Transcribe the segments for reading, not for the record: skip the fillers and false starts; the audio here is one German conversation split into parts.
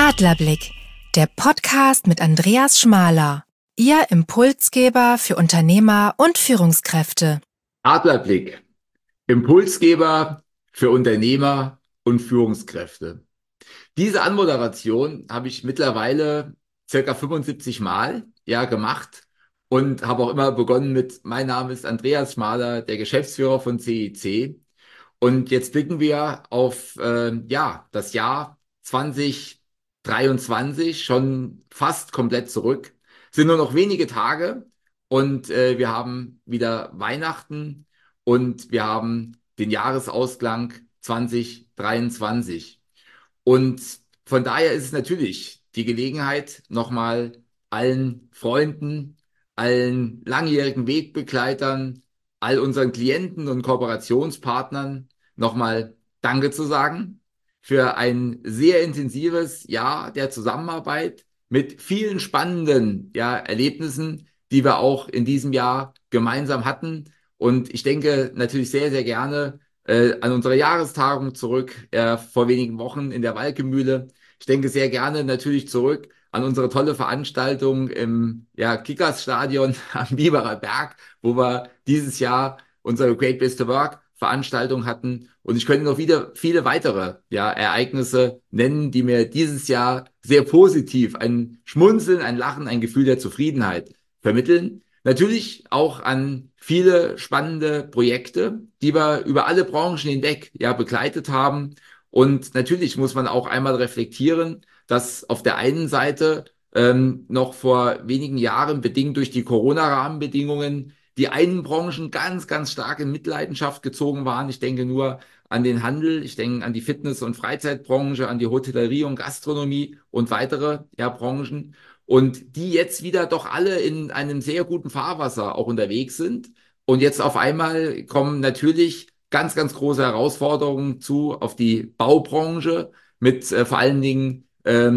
Adlerblick, der Podcast mit Andreas Schmaler, Ihr Impulsgeber für Unternehmer und Führungskräfte. Adlerblick, Impulsgeber für Unternehmer und Führungskräfte. Diese Anmoderation habe ich mittlerweile circa 75 Mal gemacht und habe auch immer begonnen mit: Mein Name ist Andreas Schmaler, der Geschäftsführer von CEC. Und jetzt blicken wir auf das Jahr 2023 schon fast komplett zurück. Es sind nur noch wenige Tage und wir haben wieder Weihnachten und wir haben den Jahresausklang 2023. Und von daher ist es natürlich die Gelegenheit, nochmal allen Freunden, allen langjährigen Wegbegleitern, all unseren Klienten und Kooperationspartnern nochmal Danke zu sagen für ein sehr intensives Jahr der Zusammenarbeit mit vielen spannenden Erlebnissen, die wir auch in diesem Jahr gemeinsam hatten. Und ich denke natürlich sehr, sehr gerne an unsere Jahrestagung zurück, vor wenigen Wochen in der Walkemühle. Ich denke sehr gerne natürlich zurück an unsere tolle Veranstaltung im Kickers-Stadion am Biberer Berg, wo wir dieses Jahr unsere Great Place to Work Veranstaltung hatten. Und ich könnte noch wieder viele weitere Ereignisse nennen, die mir dieses Jahr sehr positiv ein Schmunzeln, ein Lachen, ein Gefühl der Zufriedenheit vermitteln. Natürlich auch an viele spannende Projekte, die wir über alle Branchen hinweg begleitet haben. Und natürlich muss man auch einmal reflektieren, dass auf der einen Seite noch vor wenigen Jahren, bedingt durch die Corona-Rahmenbedingungen, die einen Branchen ganz, ganz stark in Mitleidenschaft gezogen waren. Ich denke nur an den Handel, ich denke an die Fitness- und Freizeitbranche, an die Hotellerie und Gastronomie und weitere Branchen. Und die jetzt wieder doch alle in einem sehr guten Fahrwasser auch unterwegs sind. Und jetzt auf einmal kommen natürlich ganz, ganz große Herausforderungen auf die Baubranche mit vor allen Dingen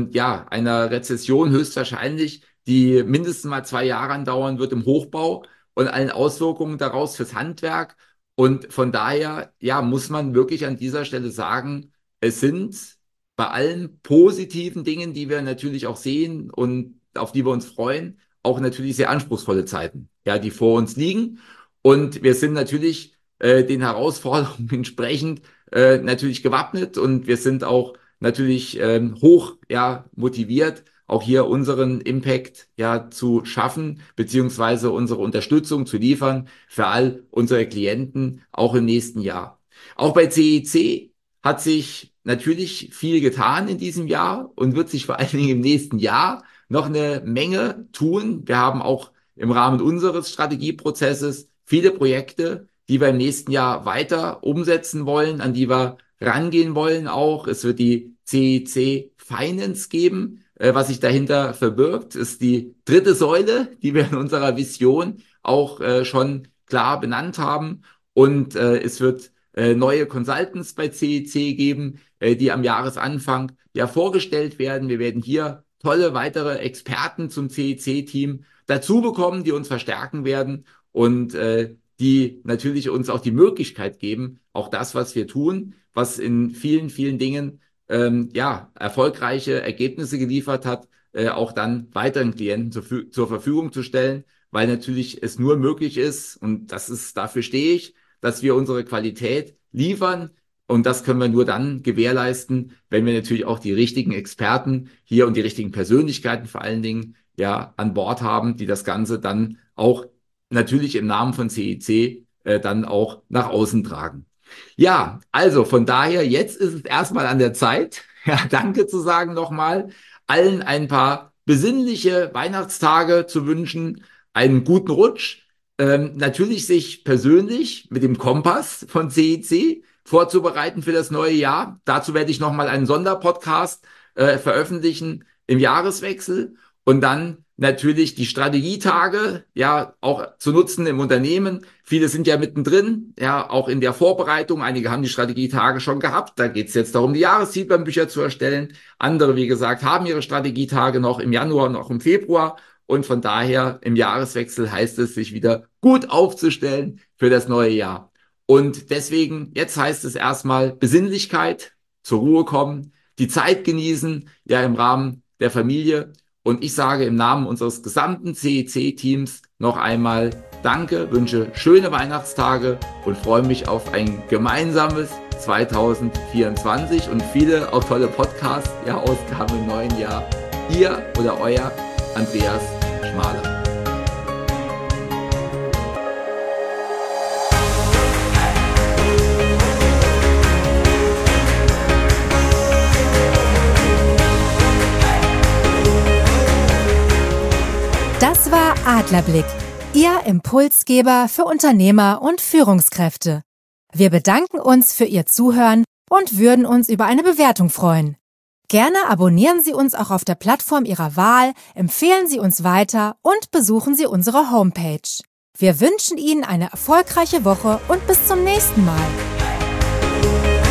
einer Rezession höchstwahrscheinlich, die mindestens mal 2 Jahre andauern wird im Hochbau und allen Auswirkungen daraus fürs Handwerk. Und von daher muss man wirklich an dieser Stelle sagen, es sind bei allen positiven Dingen, die wir natürlich auch sehen und auf die wir uns freuen, auch natürlich sehr anspruchsvolle Zeiten, die vor uns liegen. Und wir sind natürlich den Herausforderungen entsprechend natürlich gewappnet, und wir sind auch natürlich hoch motiviert, auch hier unseren Impact zu schaffen, beziehungsweise unsere Unterstützung zu liefern für all unsere Klienten, auch im nächsten Jahr. Auch bei CEC hat sich natürlich viel getan in diesem Jahr und wird sich vor allen Dingen im nächsten Jahr noch eine Menge tun. Wir haben auch im Rahmen unseres Strategieprozesses viele Projekte, die wir im nächsten Jahr weiter umsetzen wollen, an die wir rangehen wollen auch. Es wird die CEC Finance geben. Was sich dahinter verbirgt, ist die dritte Säule, die wir in unserer Vision auch schon klar benannt haben. Und es wird neue Consultants bei CEC geben, die am Jahresanfang vorgestellt werden. Wir werden hier tolle weitere Experten zum CEC-Team dazu bekommen, die uns verstärken werden und die natürlich uns auch die Möglichkeit geben, auch das, was wir tun, was in vielen, vielen Dingen erfolgreiche Ergebnisse geliefert hat, auch dann weiteren Klienten zur Verfügung zu stellen, weil natürlich es nur möglich ist, und dafür stehe ich, dass wir unsere Qualität liefern. Und das können wir nur dann gewährleisten, wenn wir natürlich auch die richtigen Experten hier und die richtigen Persönlichkeiten vor allen Dingen an Bord haben, die das Ganze dann auch natürlich im Namen von CEC dann auch nach außen tragen. Ja, also von daher, jetzt ist es erstmal an der Zeit, Danke zu sagen nochmal, allen ein paar besinnliche Weihnachtstage zu wünschen, einen guten Rutsch, natürlich sich persönlich mit dem Kompass von CEC vorzubereiten für das neue Jahr. Dazu werde ich nochmal einen Sonderpodcast veröffentlichen im Jahreswechsel. Und dann natürlich die Strategietage auch zu nutzen im Unternehmen. Viele sind ja mittendrin, auch in der Vorbereitung. Einige haben die Strategietage schon gehabt. Da geht es jetzt darum, die Jahreszielplanbücher zu erstellen. Andere, wie gesagt, haben ihre Strategietage noch im Januar und auch im Februar. Und von daher im Jahreswechsel heißt es, sich wieder gut aufzustellen für das neue Jahr. Und deswegen, jetzt heißt es erstmal Besinnlichkeit, zur Ruhe kommen, die Zeit genießen, ja, im Rahmen der Familie. Und ich sage im Namen unseres gesamten CEC-Teams noch einmal Danke, wünsche schöne Weihnachtstage und freue mich auf ein gemeinsames 2024 und viele auch tolle Podcast-Ausgaben im neuen Jahr. Ihr oder euer Andreas Schmaler. Das war Adlerblick, Ihr Impulsgeber für Unternehmer und Führungskräfte. Wir bedanken uns für Ihr Zuhören und würden uns über eine Bewertung freuen. Gerne abonnieren Sie uns auch auf der Plattform Ihrer Wahl, empfehlen Sie uns weiter und besuchen Sie unsere Homepage. Wir wünschen Ihnen eine erfolgreiche Woche und bis zum nächsten Mal.